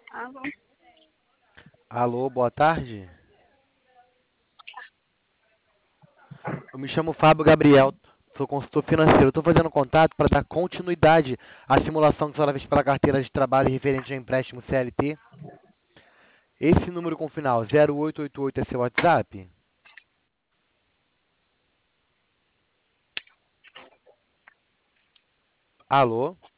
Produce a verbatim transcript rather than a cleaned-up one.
Alô? Alô, boa tarde. Eu me chamo Fábio Gabriel, sou consultor financeiro. Estou fazendo contato para dar continuidade à simulação que a senhora fez pela carteira de trabalho referente ao empréstimo C L T. Esse número com final zero oito oito oito é seu WhatsApp? Alô?